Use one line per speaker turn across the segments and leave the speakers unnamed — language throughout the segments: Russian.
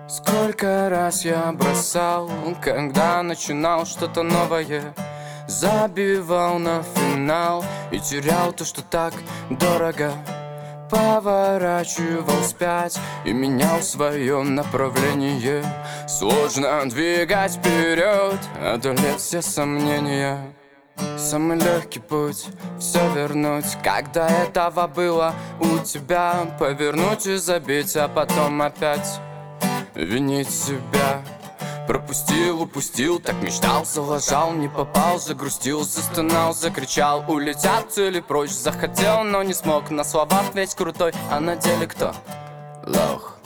Сколько раз я бросал, когда начинал что-то новое, забивал на финал и терял то, что так дорого. Поворачивал вспять и менял свое направление. Сложно двигать вперед, одолев все сомнения. Самый легкий путь все вернуть, когда этого было у тебя. Повернуть и забить, а потом опять винить себя. Пропустил, упустил, так мечтал, залажал, не попал, загрустил, застонал, закричал. Улетят цели прочь, захотел, но не смог. На словах весь крутой, а на деле кто? Лох.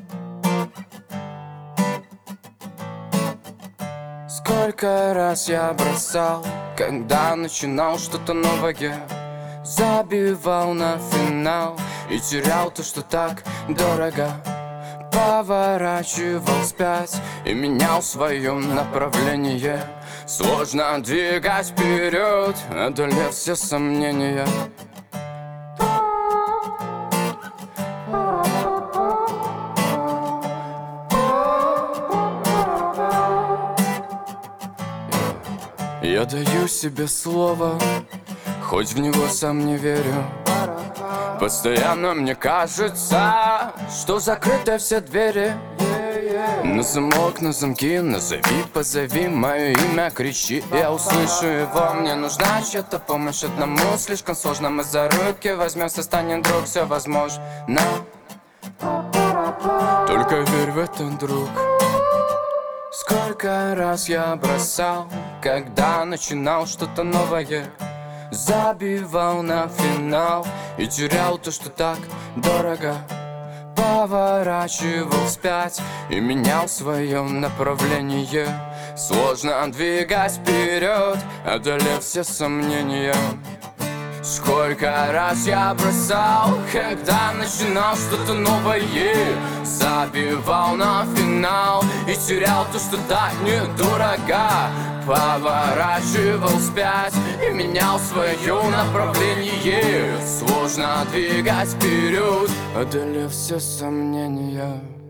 Сколько раз я бросал, когда начинал что-то новое, забивал на финал и терял то, что так дорого. Поворачивал вспять и менял свое направление. Сложно двигать вперед, одолев все сомнения. Я даю себе слово, хоть в него сам не верю. Постоянно мне кажется, что закрыты все двери. На замок, на замки, назови, позови мое имя, кричи, я услышу его. Мне нужна чья-то помощь, одному слишком сложно. Мы за руки возьмемся, станем друг, все возможно. Только верь в это, друг. Сколько раз я бросал, когда начинал что-то новое, забивал на финал и терял то, что так дорого. Поворачивал вспять и менял свое направление. Сложно двигать вперед, одолев все сомнения. Сколько раз я бросал, когда начинал что-то новое, забивал на финал и терял то, что так недорого. Поворачивал вспять и менял свое направление. Сложно двигать вперед, одолев все сомнения.